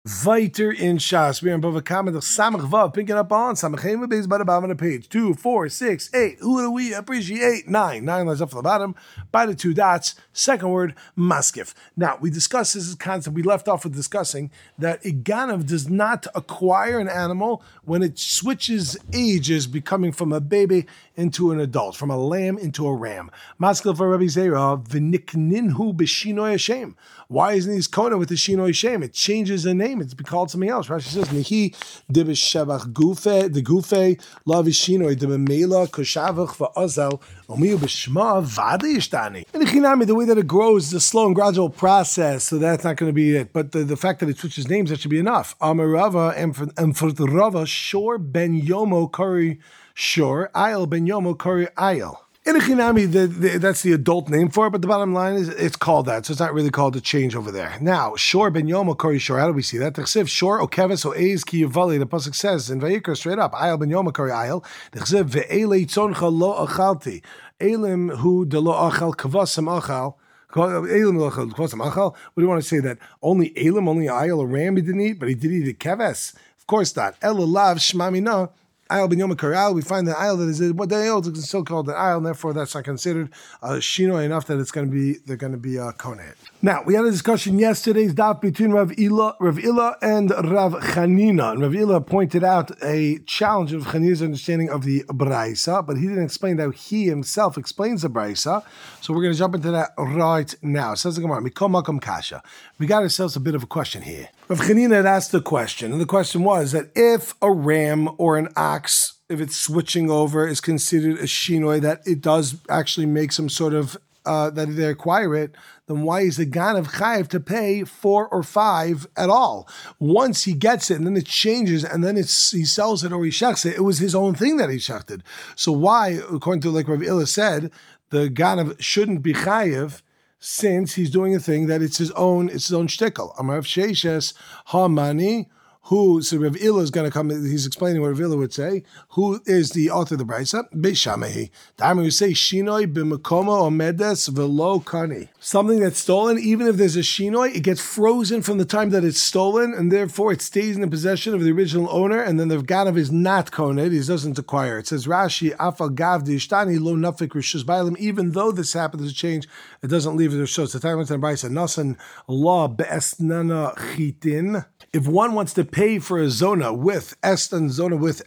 Weiter in Shas, we are in Bava Kama, the Samach Vav, picking up on Samach Hema Beis by the bottom of the page. 2, 4, 6, 8. Who do we appreciate? 9. 9 lines up from the bottom by the 2 dots. Second word, Maskif. Now, we discussed this concept. We left off with discussing that a Ganav does not acquire an animal when it switches ages, becoming from a baby into an adult, from a lamb into a ram. Maskif for Rabbi Zera, V'nikninhu b'shinoi Hashem. Why isn't he Kona with the Shinoi Hashem? It changes the name. It's called something else. Rashi says, "Nihi debeshavach gufe the gufe lavishinoi debemela koshavach va'azel omiu b'shma vadishtani." And the way that it grows is a slow and gradual process, so that's not going to be it. But the fact that it switches names, that should be enough. Amarava and for Rava Shor ben Yomo Kari Shor Ayel ben Yomo Kari Ayel. In a Chinami, that's the adult name for it, but the bottom line is it's called that, so it's not really called a change over there. Now, Shor ben Yomo Kori Shor, how do we see that? T'chsev Shor okeves o eiz ki yavali, the pasuk says in Vayikra straight up, Ayel ben Yomo Kori Ayel, T'chsev ve'ele tzoncha lo achalti, elim hu de lo achal kavasam achal, what do you want to say that only Elim, only Ayel, a ram he didn't eat, but he did eat a keves? Of course not. Elulav shmamina. Ayel ben Yom Karal, we find that Ayel that is what they old is still called an Ayel, and therefore that's not considered Shino enough that they're going to be Konet. Now we had a discussion yesterday's daf between Rav Ila and Rav Chanina, and Rav Ila pointed out a challenge of Chanina's understanding of the Braisa, but he didn't explain how he himself explains the Braisa. So we're going to jump into that right now. It says the Gemara, Mikom Makom Kasha. We got ourselves a bit of a question here. Rav Chanina had asked the question, and the question was that if a ram or an ox, if it's switching over, is considered a shinoi, that it does actually make some sort of, that they acquire it, then why is the Ganav chayiv to pay 4 or 5 at all? Once he gets it, and then it changes, and then he sells it or he shechs it, it was his own thing that he shechted. So why, according to like Rav Ila said, the Ganav shouldn't be chayiv, since he's doing a thing that it's his own shtickle. Amar Sheishes Hamani, who, so Rav Ila is going to come, he's explaining what Rav Ila would say, who is the author of the Brisa? Beishamehi. Dharma would say, Shinoi b'mekomo omedes velo kani. Something that's stolen, even if there's a Shinoi, it gets frozen from the time that it's stolen, and therefore it stays in the possession of the original owner, and then the Ganav is not koned, he doesn't acquire it. It says, Rashi, Afal Gav Dishtani lo nafik rishus bailim, even though this happens to change, it doesn't leave the rishus. The time went to the Brisa, Nasan la be'esnana chitin. If one wants to pay for a zona with est and zona with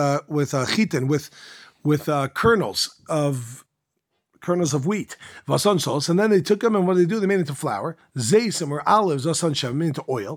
chitin with kernels of wheat, vasan and then they took them and what did they do? They made it into flour, zaysim or olives, asan shem, made into oil,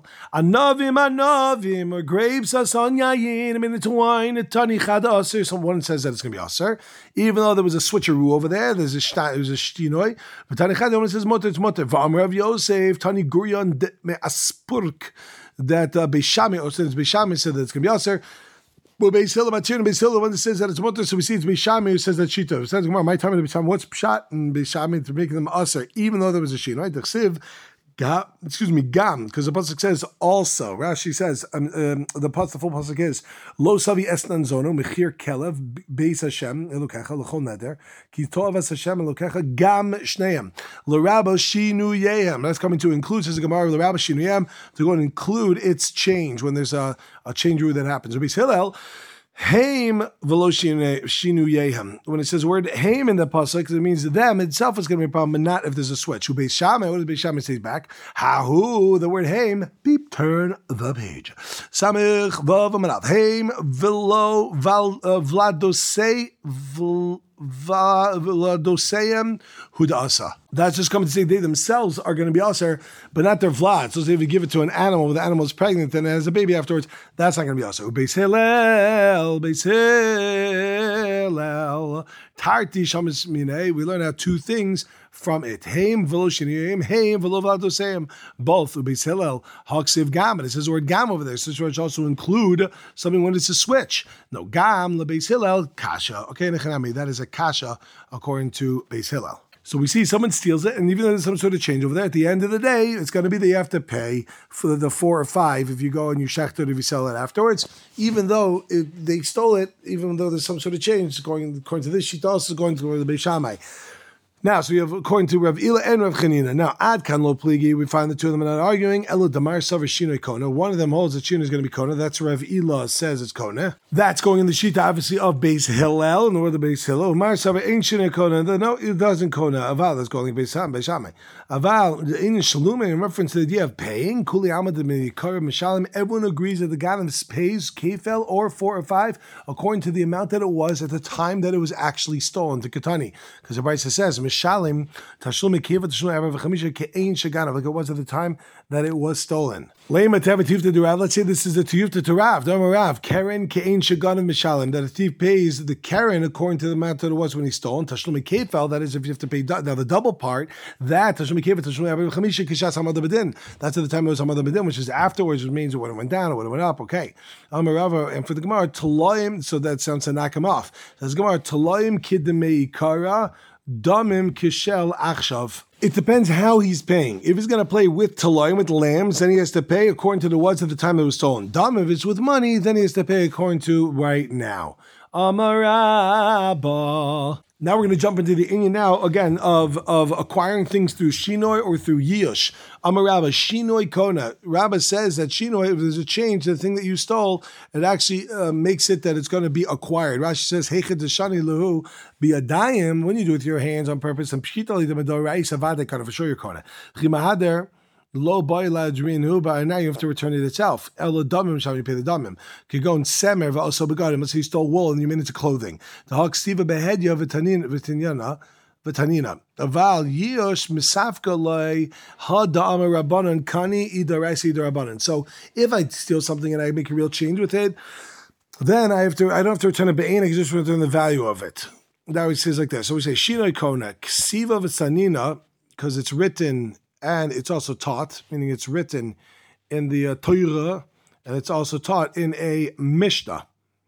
anavim or grapes, asan yayin, made into wine, tani chada aser. Someone says that it's going to be aser, even though there was a switcheroo over there. There's a shtinoi, but tani chada one says moter, it's moter. V'amrav Yosef tani gurion me aspurk. That Beishami, or since Beishami said that it's going to be Aser, but Beis Hillel, Beis Hillel, when it says that it's Mutter, so we see it's Beishami who says that Shita. It says, my time in the Beishami, what's Pshat and Beishami to making them Aser, even though there was a Shin, right? The Chsiv, Gam, because the pasuk says also. Rashi says the full pasuk is Lo savi esnan zono mechir kelev beis Hashem elokecha lechol neder ki tov es Hashem elokecha gam shneim l'rabo shinu yehem. That's coming to include, says the Gemara, l'rabo shinu yehem, to go and include its change when there's a change that happens. Rabbi Hillel. Haim v'lo shinu yehem. When it says the word haim in the pasuk, it means them itself is going to be a problem, but not if there's a switch. Who Beis Shammai? What does Beis Shammai say back? Hahu, the word haim. Beep, turn the page. Samich vav amanav. Haim v'lo vladosei vladoseyem hudasa. That's just coming to say they themselves are going to be aser, but not their vlad. So if you give it to an animal, the animal is pregnant and it has a baby afterwards, that's not going to be aser. Beis Hillel, tarti shamis minei. We learn out 2 things from it. Haim v'lo shiniyim, haim v'lo vladoseyem. Both Beis Hillel haksiv gam. It says the word gam over there. So it also include something when it's a switch. No gam leBeis Hillel kasha. Okay, nechanami, that is a kasha according to Beis Hillel. So we see someone steals it, and even though there's some sort of change over there, at the end of the day, it's going to be that you have to pay for the 4 or 5 if you go and you shecht it if you sell it afterwards. Even though they stole it, even though there's some sort of change, according to this, she also is going to go to the Beis Shammai. Now, so we have, according to Rav Ila and Rav Chanina. Now, Ad Kan Lo Pligi, we find the two of them are not arguing. Elo Damar Savar Shinoi Kona. One of them holds that Shinoi is going to be Kona. That's Rav Ila says it's Kona. That's going in the Shita, obviously, of Beis Hillel, in the word of Beis Hillel. Mar Savar ain't Shinoi Kona. No, it doesn't Kona. Aval, that's going Beis Shammai. Aval, in Shalume, in reference to the idea of paying, Kuli Amad Mikar Mishalim, everyone agrees that the guy pays Kefel or 4 or 5 according to the amount that it was at the time that it was actually stolen to Katani. Because the Brisa says, Mishalim, Tashlum Keva, Tashlum Arav Chamisha, Ke'ein Shaganav, like it was at the time that it was stolen. Leima Tevet Tifta to Rav, let's say this is the Tiyufta to Rav, Dama Rav, Karen Ke'ein Shaganav Mishalim, that a thief pays the Karen according to the amount that it was when he stole. Tashlum Kefel, that is if you have to pay, now the double part, that Tashlum Keva, Tashlum Arav Chamisha, Kishas Hamad Bedin, that's at the time it was Hamad Bedin, which is afterwards, which means when it went down or when it went up, okay. And for the Gemara, Taloim, so that sounds to knock him off. Says Gemara, Taloim Kidemei Kara, Damim Kishel Achshav. It depends how he's paying. If he's going to play with Taloim, with lambs, then he has to pay according to the words at the time it was stolen. Dam, if it's with money, then he has to pay according to right now. Amarabah. Now we're going to jump into the inyan now, again, of acquiring things through Shinoi or through Yush. Amar Rabba, Shinoi Kona. Rabba says that Shinoi, if there's a change to the thing that you stole, it actually makes it that it's going to be acquired. Rashi says, Heichad Deshani Lehu Biadayim, when you do it with your hands on purpose, and Pshitali the Medorai Savade Kona, for sure you're Kona. Chimahader, Lo boila drinu, but now you have to return it itself. Elo damim shall you pay the damim. Kigon semer v'also begadim. Let's say you stole wool and you made it to clothing. The hak stiva behedya v'tanina. Aval yish misafka loy ha da'amar rabbanan kani idarasi idarabanan. So if I steal something and I make a real change with it, then I don't have to return a be'en. I can just return the value of it. Now he says like this. So we say shinoi kona ksiva v'tanina, because it's written. And it's also taught, meaning it's written in the Torah, and it's also taught in a Mishnah.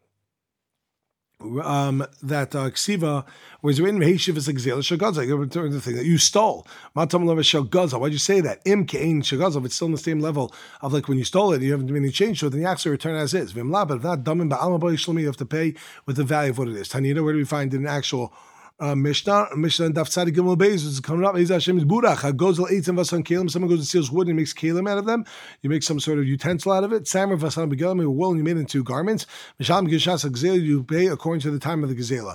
That Ksiva was written Heshivas Exil Shagaza, the thing that you stole. Matam Leva Shagaza. Why'd you say that? Im Kain Shagaza, it's still on the same level of like when you stole it, you haven't made any change to it, then you actually return as is. Vimla, but if not Damim Ba'alma Shlumi, you have to pay with the value of what it is. Tanita, where do we find an actual Mishnah and Daf Tzadi Gimel Beis is coming up. Hashem's Burach. Gozel Eitzim Vasan Kalim. Someone goes and steals wood and makes kalim out of them. You make some sort of utensil out of it. Samer Vasan Begelim. You wool and you made it into garments. Misham Gishas Gzela. You pay according to the time of the Gzela.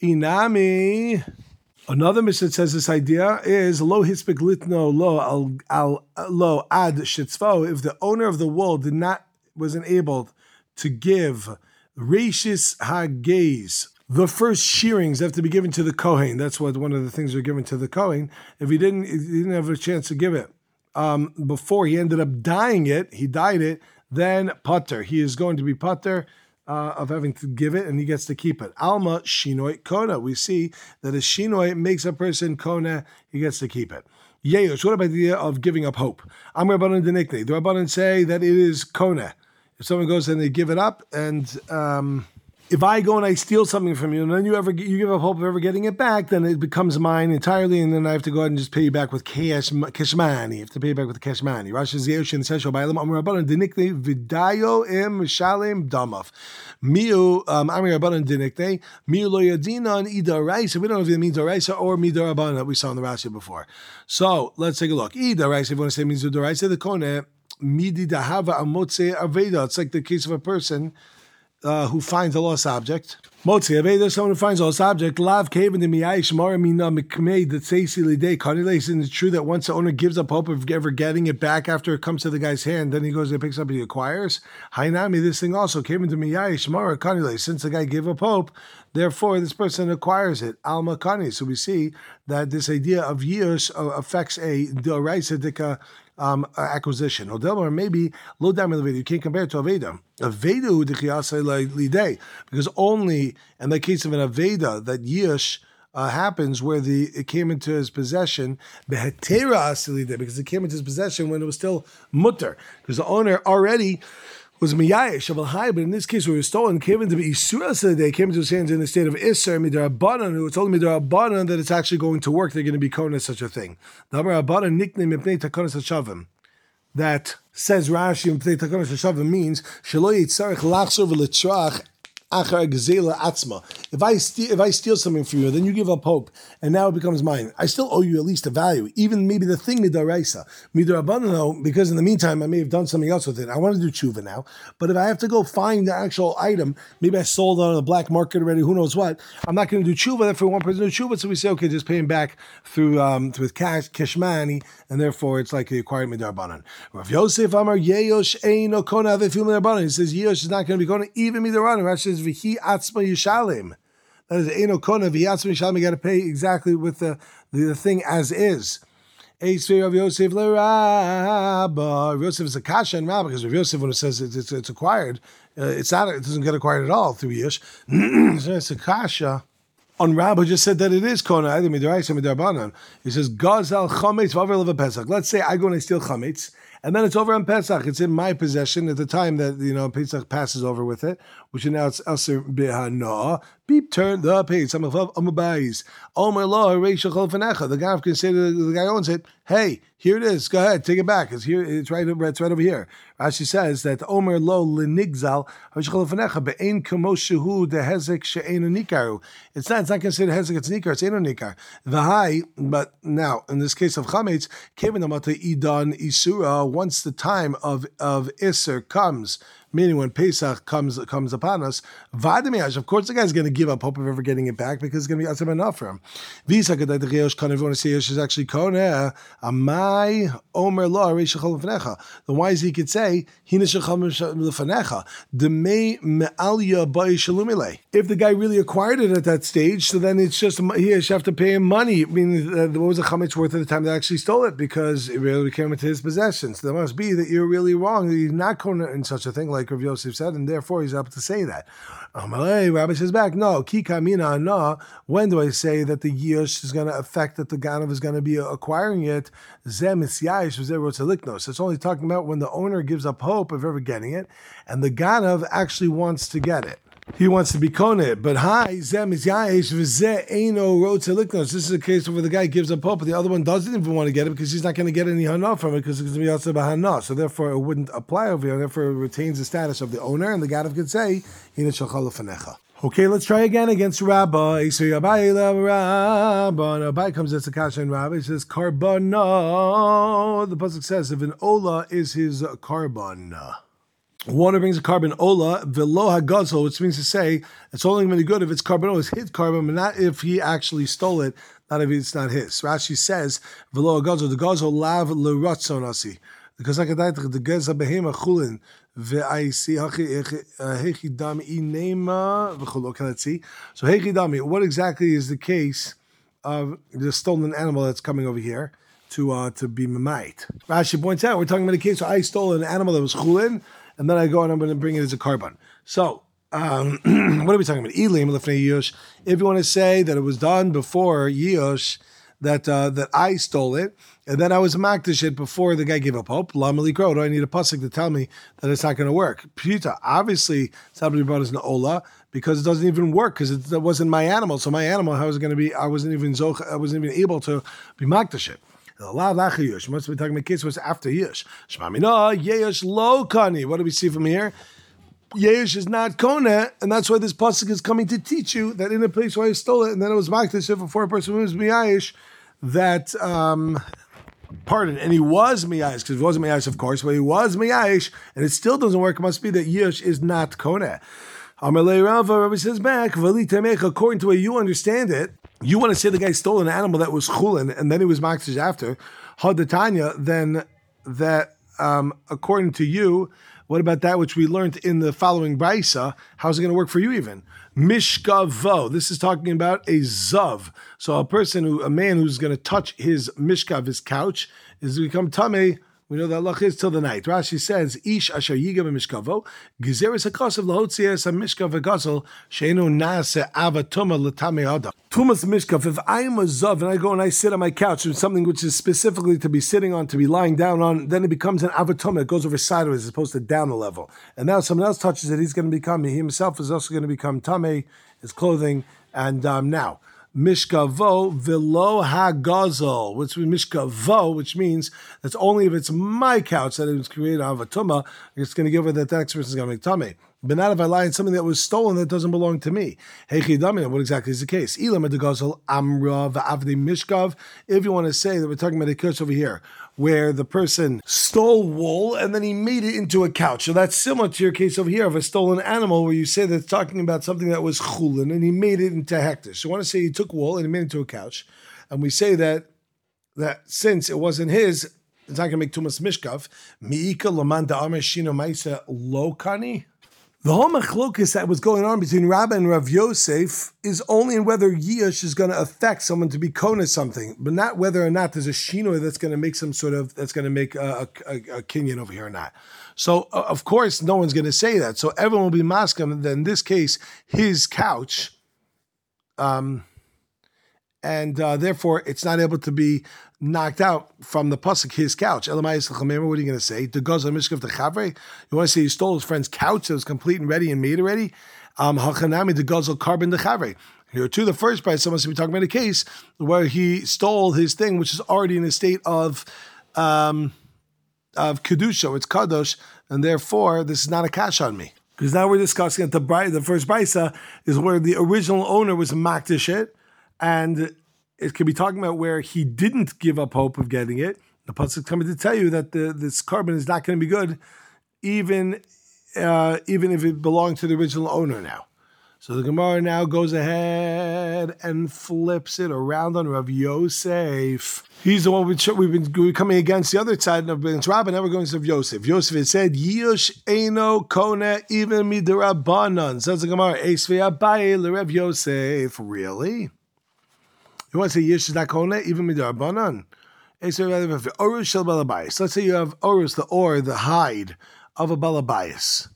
Inami. Another Mishnah that says this idea is lo hispik litno lo lo ad shitzvo. If the owner of the wool wasn't able to give rashis hagaze. The first shearings have to be given to the Kohen. That's what one of the things are given to the Kohen. If he didn't have a chance to give it before he ended up dying it, he died it, then pater. He is going to be pater of having to give it, and he gets to keep it. Alma shinoi kona. We see that a shinoi makes a person kona, he gets to keep it. Yeyosh, what about the idea of giving up hope? I'm Rabbanan Denikne. The Rabbanan say that it is kona. If someone goes and they give it up, and if I go and I steal something from you, and then you give up hope of ever getting it back, then it becomes mine entirely, and then I have to go ahead and just pay you back with keshmani. You have to pay you back with keshmani. Rashi Zeyosh and Seshel Bailam Amar Rabbanan Denikne Vidayo Im Shalim Damaf. Miu Amar Rabbanan Denikne Miu Lo Yadinan Idaraisa. We don't know if it means Daraisa or Midarabanan that we saw in the Rashi before. So let's take a look. Idaraisa, if you want to say means Daraisa, the Kone Midi Dahava Amotse Aveda. It's like the case of a person who finds a lost object. Motzi Aveda, someone who finds a lost object. Lav Kaven de Miyayish Mara Mina Mikmei that says Day Kaniles. And it's true that once the owner gives up hope of ever getting it back after it comes to the guy's hand, then he goes and picks up and he acquires. Hainami, this thing also Kaven de Miyayish Mara Kaniles. Since the guy gave up hope, therefore this person acquires it. Alma Kani. So we see that this idea of years affects a Doraisa Dika acquisition. Or maybe low down in the video. You can't compare it to Aveda. Aveda because only in the case of an Aveda that Yish happens where it came into his possession because it came into his possession when it was still mutter because the owner already was miyayish of high, but in this case where it was stolen, came into Isura, came into his hands in the state of Isser, Midarabanan, who told Midarabanan that it's actually going to work, they're going to be kona such a thing. That says Rashi, means Shelo Yitzarech Lachsor v'Litzrach If I steal something from you, then you give up hope, and now it becomes mine. I still owe you at least a value, even maybe the thing midaraisa. Midarabanan, because in the meantime I may have done something else with it. I want to do tshuva now, but if I have to go find the actual item, maybe I sold it on the black market already. Who knows what? I'm not going to do tshuva. Therefore, one person do tshuva, so we say, okay, just pay him back through with cash, kishmani, and therefore it's like he acquired midarabanan. Rav Yosef Amar Yeyosh Eino Kona Avefil midarabanan. He says Yeyosh is not going to be Kona even midarabanan. Rashi says V'hi Atzma Yishalim. That is Eino Kona V'hi Atzma Yishalim. You got to pay exactly with the thing as is. Rav Yosef L'Rabba. Rav Yosef is a kasha and Rabba, because Rav Yosef, when it says it's acquired, it's not. It doesn't get acquired at all through Yish. So it's a kasha. On Rabba just said that it is Kona, either midaraisa or midarbanan. He says, Gazal chametz v'aver leva Pesach. Let's say I go and I steal chametz, and then it's over on Pesach. It's in my possession at the time that Pesach passes over with it, which now it's aser behana. Beep, turn the page. The guy can say to the guy who owns it, hey, here it is. Go ahead, take it back. It's here. It's right over here. Rashi says that Omer lo lenigzal be'ein kamoshehu dehezek she'enu nikaru. It's not considered hezek. It's nikar. It's enu nikar. V'hai. But now in this case of chametz, kevin amata idan isura. Once the time of iser comes, meaning when Pesach comes upon us, vadimiyash. Of course, the guy's going to give up hope of ever getting it back because it's going to be atzim enough for him. Visa kadai the Yesh Kona. If you want to say Yesh is actually Kona, amai omer lo reishachol lefanecha. Then why is he could say hina shachol lefanecha demei me'alya ba'ishalumile? If the guy really acquired it at that stage, so then it's just he have to pay him money. I mean, what was the chametz worth at the time they actually stole it, because it really came into his possession. So there must be that you're really wrong, that you're not Kona in such a thing, like Rav Yosef said, and therefore he's able to say that. Rabbi says back, no, ki kamina na. When do I say that the yish is going to affect that the ganav is going to be acquiring it? Zem is yash v'zeh. It's only talking about when the owner gives up hope of ever getting it, and the ganav actually wants to get it. He wants to be koneh, but hi, zem is yayish v'zeh eino rotzeliknos. This is a case where the guy gives up hope, but the other one doesn't even want to get it because he's not going to get any hana from it because it's going to be also bahana. So therefore, it wouldn't apply over here. Therefore, it retains the status of the owner, and the ganav could say hina shachal lefanecha. Okay, let's try again against Rabbi. So Rabbi comes as a kasha and Rabbi. He says karbana. The pasuk says if an ola is his carbon. One brings a carbon ola velo hagazol, which means to say it's only going to be good if it's carbon ola, it's his carbon, but not if he actually stole it, not if it's not his. Rashi says velo hagazol, the gazol lav leratzonasi, because like that the geza behema chulin ve'aisi hechi dami inema v'chol. Okay, let's see. So hechi dami, what exactly is the case of the stolen animal that's coming over here to be memait? Rashi points out we're talking about a case where I stole an animal that was chulin, and then I go and I'm going to bring it as a carbon. So, what are we talking about? Ilim lefnei Yush. If you want to say that it was done before Yush, that I stole it, and then I was makdish it before the guy gave up hope. Lamali Kro. Do I need a pasuk to tell me that it's not going to work? Pita. Obviously, somebody brought us an ola because it doesn't even work because it wasn't my animal. So my animal, how was it going to be? I wasn't even able to be makdish it. The lav lacha Yush. Must be talking about case was after Yush. Shmamina Yesh lo kani. What do we see from here? Yesh is not kona, and that's why this pasuk is coming to teach you that in a place where I stole it, and then it was makdish before a person who was miyayish, that pardon, and he was miyayish because it wasn't miyayish, of course, but he was miyayish, and it still doesn't work. It must be that Yesh is not kona. Amalei Rava, Rabbi says back, according to the way you understand it, you want to say the guy stole an animal that was chulin and then he was makdish after hadatanya. Then that according to you, what about that which we learned in the following brisa? How's it going to work for you even? Mishkavo. This is talking about a zav. So a man who's going to touch his mishkav, his couch, is become tameh. We know that Allah is till the night. Rashi says, "Ish asher yiga b'mishkavo, gezeres hakasav lahotzias hamishkav v'gasol sheinu nase avatuma l'tamei adam." Tumas mishkav. If I am a zav and I go and I sit on my couch with something which is specifically to be sitting on, to be lying down on, then it becomes an avatuma. It goes over sideways as opposed to down a level. And now someone else touches it, he's going to become. He himself is also going to become tamei, his clothing, and now. mishkavo velo hagazel, which is mishkavo, which means that's only if it's my couch that it was created out of a tumah, it's going to give her that next person is going to make tummy. But not if I lie in something that was stolen that doesn't belong to me. What exactly is the case? If you want to say that we're talking about a couch over here, where the person stole wool and then he made it into a couch. So that's similar to your case over here of a stolen animal, where you say that it's talking about something that was chulin and he made it into hectares. So I want to say he took wool and he made it into a couch. And we say that since it wasn't his, it's not going to make tumas mishkav. Mi'ika laman da'amar shino ma'isa lo kani. The whole machlokus that was going on between Rabbi and Rav Yosef is only in whether Yish is going to affect someone to be kona something, but not whether or not there's a shino that's going to make some sort of, that's going to make a kinyan over here or not. So, of course, no one's going to say that. So everyone will be masking that in this case, his couch, and therefore it's not able to be knocked out from the pasuk, his couch. What are you going to say? The gozer mishkav the chavre. You want to say he stole his friend's couch that was complete and ready and made already? Hachanami the gozer carbon the chavre. Here too, the first price, someone should be talking about a case where he stole his thing, which is already in a state of kedusha, it's kadosh, and therefore this is not a cash on me. Because now we're discussing that the first brisa is where the original owner was makdish it, and it could be talking about where he didn't give up hope of getting it. The pasuk is coming to tell you that this carbon is not going to be good, even if it belonged to the original owner now. So the Gemara now goes ahead and flips it around on Rav Yosef. He's the one we've been coming against the other side of Ben's Rabbi. Now we're going to Rav Yosef. Yosef had said, Yush Eino Kone even midirabanan. Says the Gemara, Esvei Abaye LeRav Yosef. Really? You want to say Yish is not Kone even midirabanan? Orus shel balabayis. Let's say you have Orus, the hide of a balabayis.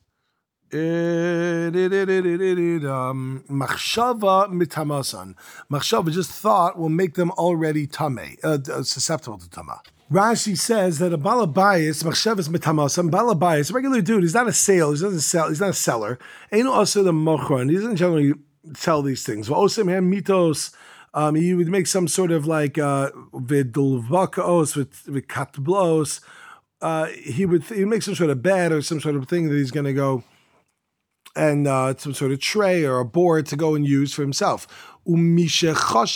Machshava mitamasan. Machshava, just thought, will make them already tame, susceptible to tama. Rashi says that a balabayis, machshava is mitamasan. Balabayis, a regular dude, he's not a sale, he doesn't sell, he's not a seller. Ain't also the mochron. He doesn't generally sell these things. Osim hem mitos. He would make some sort of like vidulvakaos with katblos. He'd make some sort of bed or some sort of thing that he's going to go and some sort of tray or a board to go and use for himself. When he has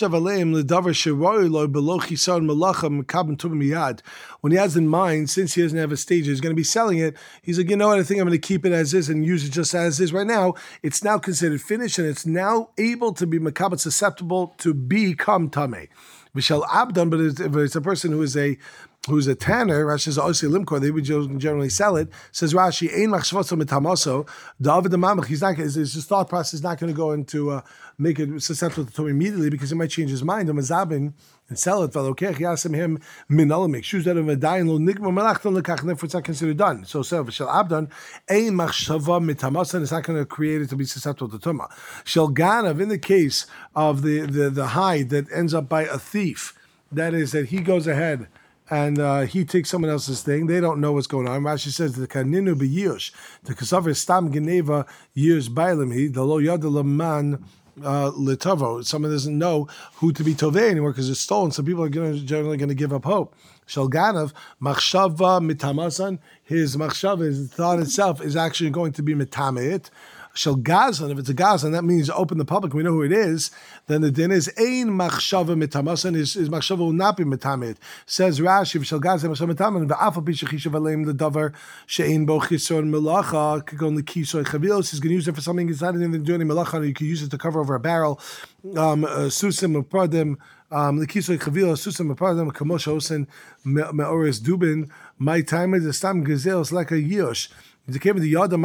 in mind, since he doesn't have a stage, he's going to be selling it. He's like, you know what? I think I'm going to keep it as is and use it just as is right now. It's now considered finished, and it's now able to be makabel, susceptible to become tameh. Vishal abdan, but if it's a person who's a tanner, Rashi says also limkor, they would generally sell it. Says Rashi, ein machshvaso mitamaso, David the mamach, his thought process is not going to go into make it susceptible to immediately, because he might change his mind. Mazabin and sell it. Velokech yasim him minalamik shoes that of a dayin lo nigma malachton lekach, and therefore it's not considered done. So v'shel abdan ein machshava mitamaso, and it's not going to create it to be susceptible to tuma. Shel ganav, in the case of the hide that ends up by a thief, that is that he goes ahead and he takes someone else's thing. They don't know what's going on. Rashi says the kaninu b'yush, the kasaver stam geneva years bailim he the lo yadalaman litavo. Someone doesn't know who to be tovei anymore because it's stolen. So people are generally going to give up hope. Shalganav machshava mitamasan. His machshava, his thought itself, is actually going to be mitameit. Shel Gazan, if it's a Gazan, that means open the public, we know who it is, then the din is ein machshava mitamasan, his machshava will not be mitamit. Says Rashi, Shel Gazan machshava mitaman, v'afa b'shechishav aleim l'davar she'ein bo chison melacha, kikon l'kisoy chavilos, he's going to use it for something, he's not even doing any melacha, you can use it to cover over a barrel, susim upradim, l'kisoy chavilos, susim upradim, kamosh hosen, me'ores dubin, my time is a stam gazels like a yosh. People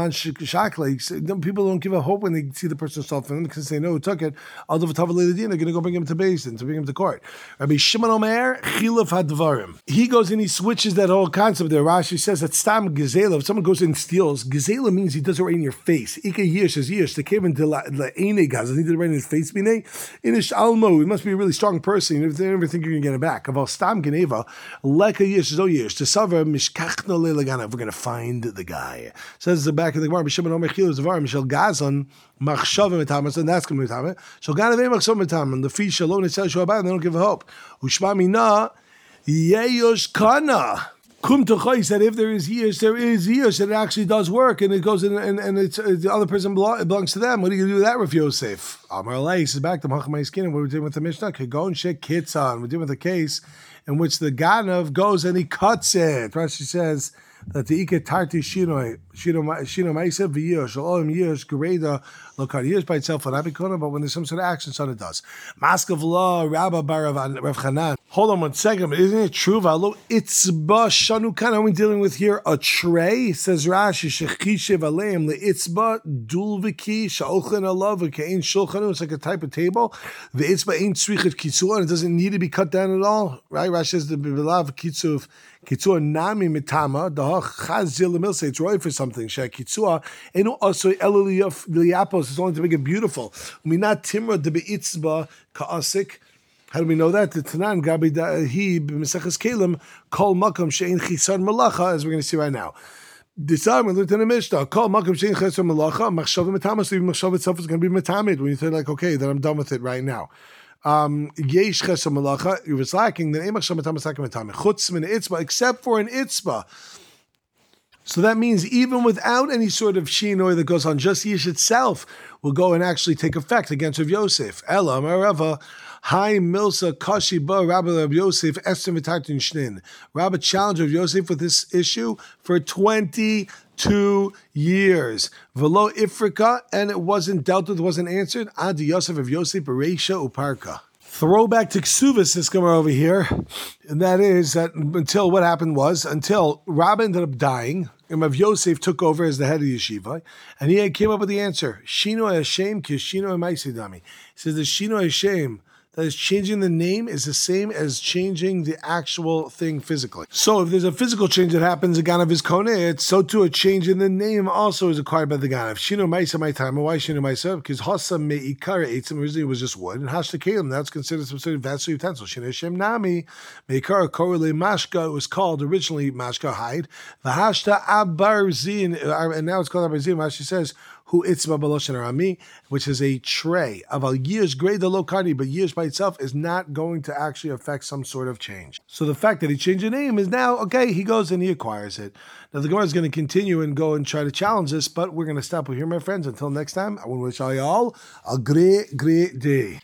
don't give a hope when they see the person stole from them because they know who took it. They're going to go bring him to Beis, to bring him to court. Rabbi Shimon Omer, Chilaf Hadvarim. He goes and he switches that whole concept there. Rashi says that Stam Gezela, if someone goes and steals, Gezela means he does it right in your face. Ika Yish is Yish. They came into La'ene Gaz, he did it right in his face. Inish Almo, he must be a really strong person. If they never think you're going to get it back. Of Stam Geneva, Leka Yish is Yish. To Sava Mishkachno Leilagana, we're going to find the guy. Abaye. Says the back of the Gemara, B'Shimon Omer Chilu Zavar Mishal Gazon Machshavim Etamas, and that's going to be Etamas. Shal Ganavei Machshavim Etamas. The feet Shalom Nitzal Shu Abaye. They don't give hope. Ushma Mina Yeyosh Kana. Kum Tochoy said if there is years, that it actually does work, and it goes in, and it's the other person belongs to them. What are you going to do with that, Rav Yosef? Amar Alei says back to Machamai Skin. What we're doing with the Mishnah, Kagon Shek Kitzan. We're doing with a case in which the Ganav goes and he cuts it. Rashi says that the Ike Tarti Shino Maisa V'Yosh Shalom Yosh Gereda Lokar Yosh by itself on Abikona, but when there's some sort of action, so it does. Maskav Law Rabba Bar Rav Chanan. Hold on one second, but isn't it true? V'alo Itzba Shanu Kan. Are we dealing with here a tray? Says Rashi Shechishev Aleim LeItzba Dulviki Shaochan Alav V'Kein Shulchanu. It's like a type of table. The Itzba ain't Tzrichet Kitzur, and it doesn't need to be cut down at all, right? Rashi says the Bilav Kitzur Nami Mitama the Chazil Lemil say it's right for something. Shek Kitzur Enu also Eluliyaf Liyapos is only to make it beautiful. Minat Timra de Beitzba Kaasik. How do we know that? The Tanan Gabi Dahi B'Meseches Kelim Kol Makam Shein Chisar Malacha, as we're going to see right now. This time we looked in the Mishnah. Kol Makam Shein Chisar Malacha. Machshav Metamas. So even Machshav itself is going to be Metamid. When you say like, okay, then I'm done with it right now. Yesh Chesam Malacha. If it's lacking, then Machshav Metamas Sakim Metamid. Chutz Min Itzba, except for an Itzba. So that means even without any sort of shinoi that goes on, just Yish itself will go and actually take effect against Rav Yosef. Ela Marava. Hi Milsa Kashi Ba Rabbi Rav Yosef Esther Mitartin Shnin. Rabbi challenged Rav Yosef with this issue for 22 years. Velo Ifrika, and it wasn't dealt with, wasn't answered. Adi Yosef Rav Yosef Bereisha Uparka. Throwback to Ksuvas this comer over here, and that is that until what happened was until Rabbi ended up dying, and Rav Yosef took over as the head of the yeshiva, and he came up with the answer: Shino Hashem ki Shino Maisidami. He says the Shino Hashem, that is changing the name, is the same as changing the actual thing physically. So if there's a physical change that happens, a Ganav is Koneh, so too a change in the name also is acquired by the Ganav. Shino Maisa my time. Why Shino Maisa? Because Hasa Meikara Eitzim originally was just wood, and Hashta Kalim, that's considered some sort of vessel utensil. Shino Hashem Nami, Meikara Korele Mashka, it was called originally Mashka hide. The Hashta Abarzin, and now it's called Abarzin. Rashi says, who itzba baloshen arami, which is a tray of a year's grade the lokardi, but years by itself is not going to actually affect some sort of change. So the fact that he changed the name is now, okay, he goes and he acquires it. Now the Gemara is going to continue and go and try to challenge this, but we're going to stop here, my friends. Until next time, I want to wish all y'all a great day.